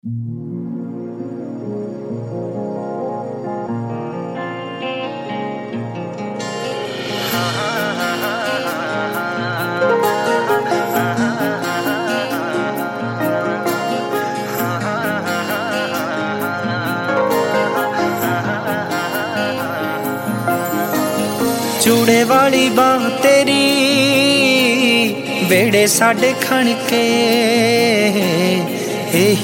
चूड़े वाली बांह तेरी वेड़े साडे खण के